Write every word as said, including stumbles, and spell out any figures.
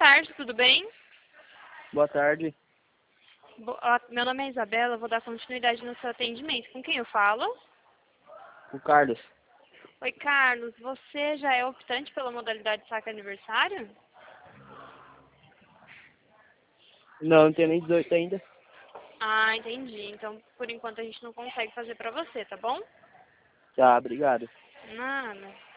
tarde, tudo bem? Boa tarde. Bo- ó, Meu nome é Isabela, eu vou dar continuidade no seu atendimento. Com quem eu falo? O Carlos. Oi, Carlos, você já é optante pela modalidade saque aniversário? Não, não tenho nem dezoito ainda. Ah, entendi. Então, por enquanto, a gente não consegue fazer pra você, tá bom? Tá, obrigado. Nada.